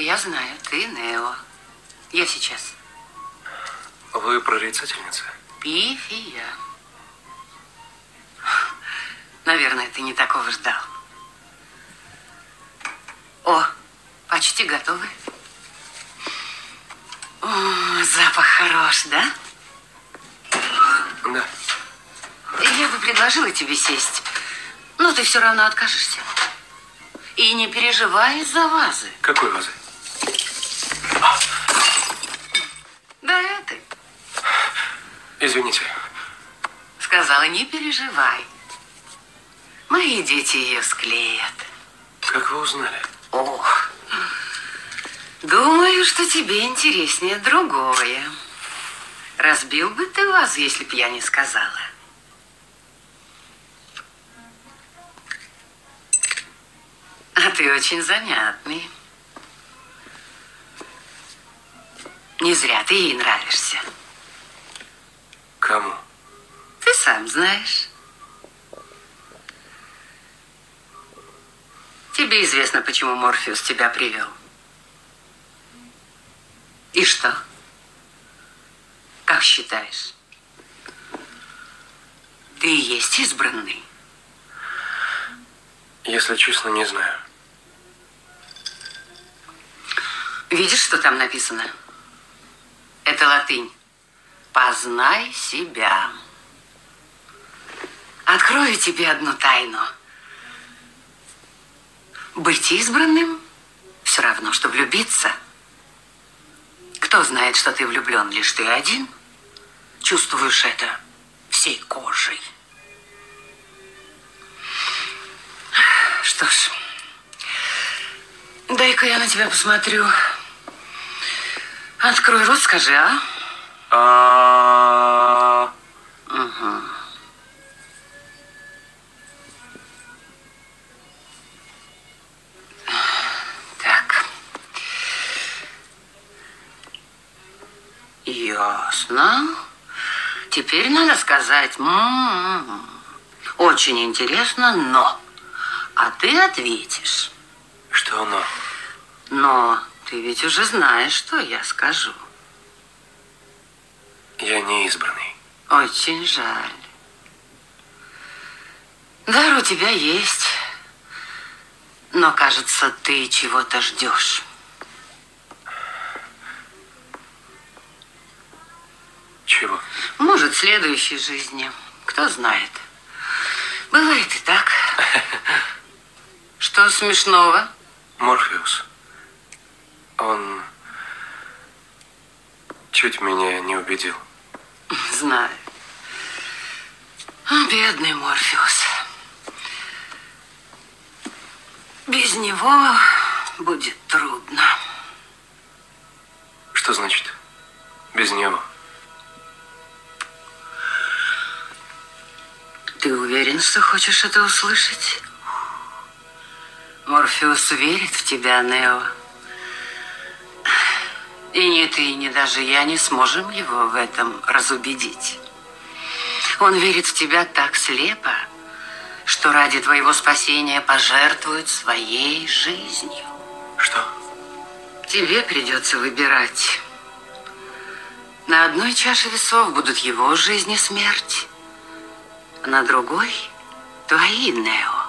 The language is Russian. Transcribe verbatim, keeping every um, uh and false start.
Я знаю, ты Нео. Я сейчас. Вы прорицательница? Пифия. Наверное, ты не такого ждал. О, почти готовы. О, запах хорош, да? Да. Я бы предложила тебе сесть, но ты все равно откажешься. И не переживай из-за вазы. Какой вазы? Да этой. Извините. Сказала, не переживай. Мои дети ее склеят. Как вы узнали? Ох, думаю, что тебе интереснее другое. Разбил бы ты вазу, если б я не сказала. А ты очень занятный. Не зря ты ей нравишься. Кому? Ты сам знаешь. Тебе известно, почему Морфеус тебя привел. И что? Как считаешь? Ты и есть избранный? Если честно, не знаю. Видишь, что там написано? Это латынь. Познай себя. Открою тебе одну тайну. Быть избранным все равно, что влюбиться. Кто знает, что ты влюблен, лишь ты один? Чувствуешь это всей кожей. Что ж, дай-ка я на тебя посмотрю. Открой рот, скажи, а? А... Угу. Так. Ясно. Теперь надо сказать, м-м-м, очень интересно, но. А ты ответишь. Что но? Но ты ведь уже знаешь, что я скажу. Я не избранный. Очень жаль. Дар у тебя есть. Но, кажется, ты чего-то ждешь. Чего? Может, в следующей жизни. Кто знает. Бывает и так. Что смешного? Морфеус. Он чуть меня не убедил. Знаю. О, бедный Морфеус. Без него будет трудно. Что значит без него? Ты уверен, что хочешь это услышать? Морфеус верит в тебя, Нео. И ни ты, ни даже я не сможем его в этом разубедить. Он верит в тебя так слепо, что ради твоего спасения пожертвует своей жизнью. Что? Тебе придется выбирать. На одной чаше весов будут его жизнь и смерть, а на другой – твои, Нео.